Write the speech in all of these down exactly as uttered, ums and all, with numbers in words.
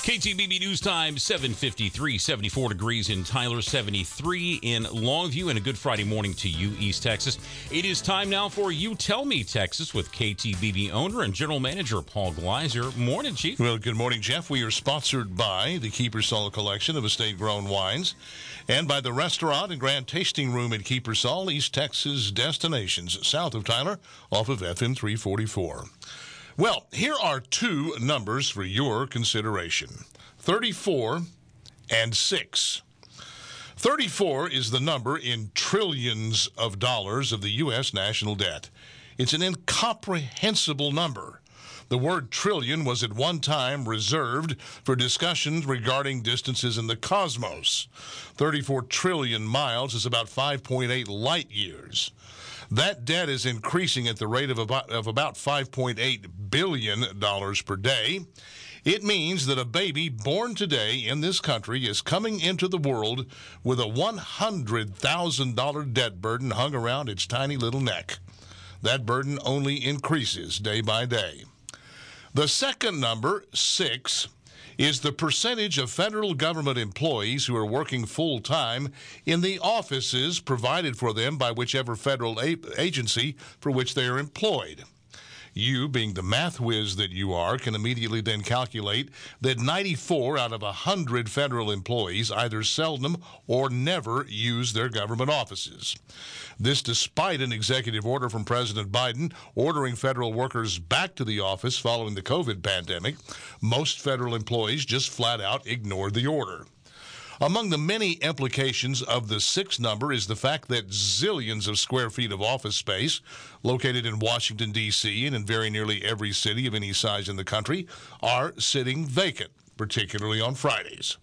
K T B B News Time, seven fifty-three, seventy-four degrees in Tyler, seventy-three in Longview, and a good Friday morning to you, East Texas. It is time now for You Tell Me Texas with K T B B owner and general manager Paul Gleiser. Morning, Chief. Well, good morning, Jeff. We are sponsored by the Kiepersol Collection of estate-grown wines and by the restaurant and grand tasting room at Kiepersol, East Texas destinations, south of Tyler, off of F M three forty-four. Well, here are two numbers for your consideration, thirty-four and six. thirty-four is the number in trillions of dollars of the U S national debt. It's an incomprehensible number. The word trillion was at one time reserved for discussions regarding distances in the cosmos. thirty-four trillion miles is about five point eight light years. That debt is increasing at the rate of about, of about five point eight billion dollars per day. It means that a baby born today in this country is coming into the world with a one hundred thousand dollars debt burden hung around its tiny little neck. That burden only increases day by day. The second number, six, is the percentage of federal government employees who are working full-time in the offices provided for them by whichever federal a- agency for which they are employed. You, being the math whiz that you are, can immediately then calculate that ninety-four out of one hundred federal employees either seldom or never use their government offices. This despite an executive order from President Biden ordering federal workers back to the office following the COVID pandemic. Most federal employees just flat out ignored the order. Among the many implications of the six number is the fact that zillions of square feet of office space located in Washington, D C, and in very nearly every city of any size in the country are sitting vacant, particularly on Fridays.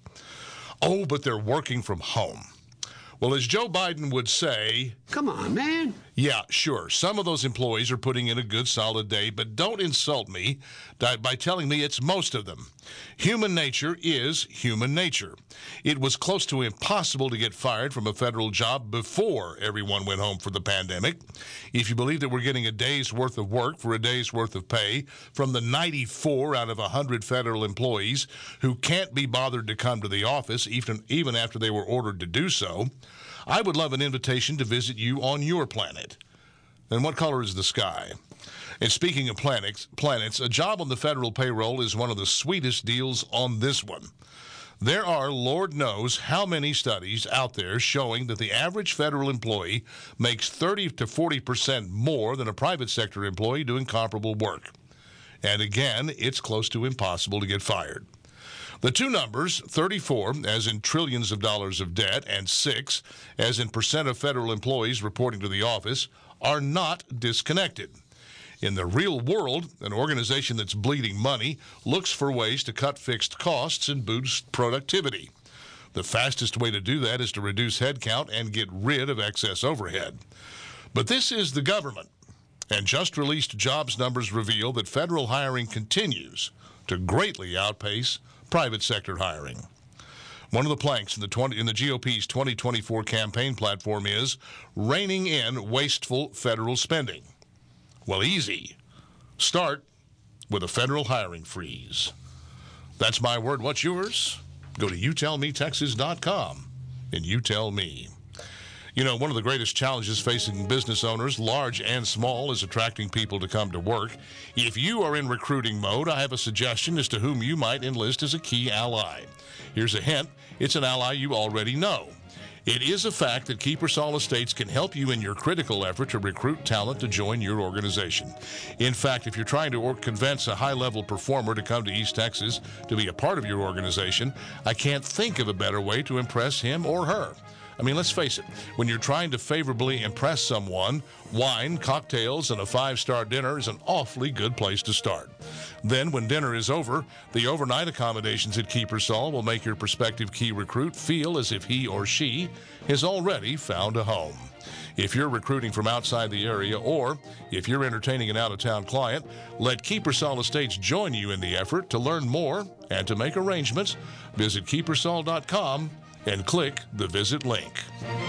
Oh, but they're working from home. Well, as Joe Biden would say, come on, man. Yeah, sure. Some of those employees are putting in a good, solid day, but don't insult me by telling me it's most of them. Human nature is human nature. It was close to impossible to get fired from a federal job before everyone went home for the pandemic. If you believe that we're getting a day's worth of work for a day's worth of pay from the ninety-four out of one hundred federal employees who can't be bothered to come to the office even, even after they were ordered to do so, I would love an invitation to visit you on your planet. And what color is the sky? And speaking of planets, planets, a job on the federal payroll is one of the sweetest deals on this one. There are, Lord knows, how many studies out there showing that the average federal employee makes thirty to forty percent more than a private sector employee doing comparable work. And again, it's close to impossible to get fired. The two numbers, thirty-four, as in trillions of dollars of debt, and six, as in percent of federal employees reporting to the office, are not disconnected. In the real world, an organization that's bleeding money looks for ways to cut fixed costs and boost productivity. The fastest way to do that is to reduce headcount and get rid of excess overhead. But this is the government, and just released jobs numbers reveal that federal hiring continues to greatly outpace private sector hiring. One of the planks in the, twenty, in the G O P's twenty twenty-four campaign platform is reining in wasteful federal spending. Well, easy. Start with a federal hiring freeze. That's my word. What's yours? Go to you tell me texas dot com and you tell me. You know, one of the greatest challenges facing business owners, large and small, is attracting people to come to work. If you are in recruiting mode, I have a suggestion as to whom you might enlist as a key ally. Here's a hint. It's an ally you already know. It is a fact that Kiepersol Estates can help you in your critical effort to recruit talent to join your organization. In fact, if you're trying to convince a high-level performer to come to East Texas to be a part of your organization, I can't think of a better way to impress him or her. I mean, let's face it, when you're trying to favorably impress someone, wine, cocktails, and a five-star dinner is an awfully good place to start. Then, when dinner is over, the overnight accommodations at Kiepersol will make your prospective key recruit feel as if he or she has already found a home. If you're recruiting from outside the area, or if you're entertaining an out-of-town client, let Kiepersol Estates join you in the effort. To learn more and to make arrangements, visit Kiepersol dot com and click the visit link.